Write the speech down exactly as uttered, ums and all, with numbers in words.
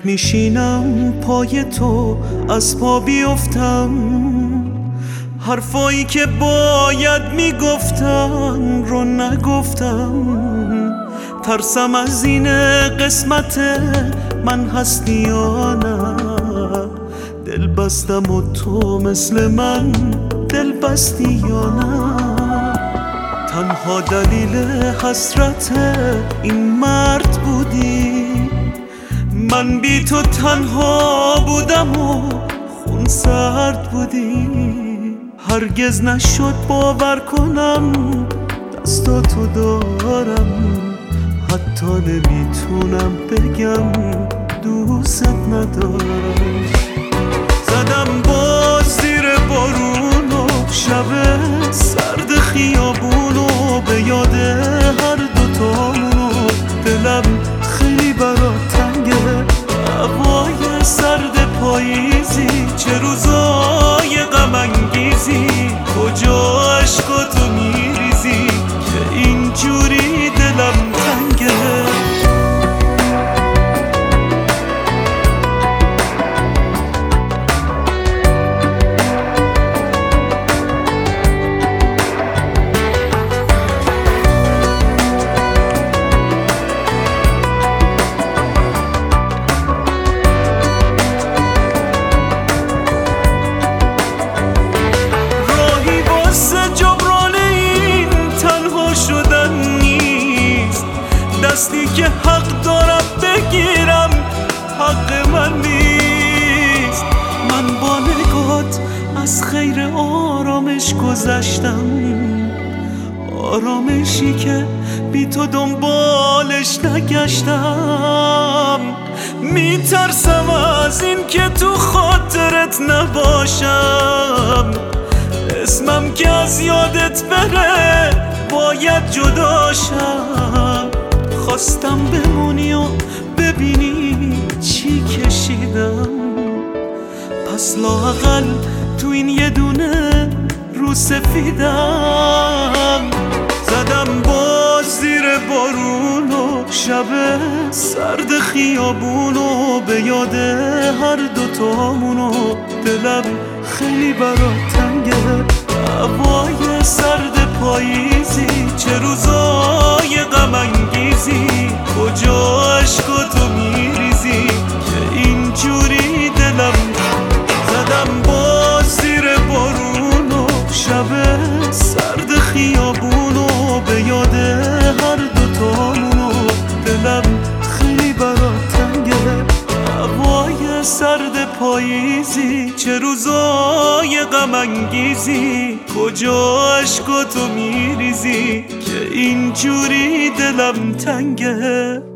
میشینم پای تو از پا بیفتم، حرفایی که باید میگفتم رو نگفتم. ترسم از این قسمت من هستی یا نه، دل بستم و تو مثل من دل بستی یا نه. تنها دلیل حسرت این مرد بودی، من بی تو تنها بودم و خون سرد بودی. هرگز نشد باور کنم دستاتو دارم، حتی نمیتونم بگم دوست ندارم. زدم باز زیر بارون و شب سرد خیابون و به یاد هر دوتامونو دلم خیلی برات تنگه. هوای سرد پاییزی، چه روزای غم انگیزی، کجا عشقاتو میریزی که اینجوری دلم تنگه. دستی که حق دارم بگیرم حق من نیست. من با نگات از خیر آرامش گذشتم، آرامشی که بی تو دنبالش نگشتم. میترسم از این که تو خاطرت نباشم، اسمم که از یادت بره باید جداشم. خواستم بمونی و ببینی چی کشیدم، پس لااقل تو این یه دونه رو سفیدم. زدم باز زیر بارون و شب سرد خیابون و به یاد هر دوتامونو دلم خیلی برات تنگه. هوای سرد پاییزی، چه روزای غم انگیزی، کجا عشقاتو میریزی که اینجوری دلم. زدم باز زیر بارون و شب سرد خیابون و به یاد هر دوتامونو دلم خیلی برات تنگه. هوای سرد پاییزی، چه روزای غم انگیزی، کجا عشقاتو میریزی که اینجوری دلم تنگه.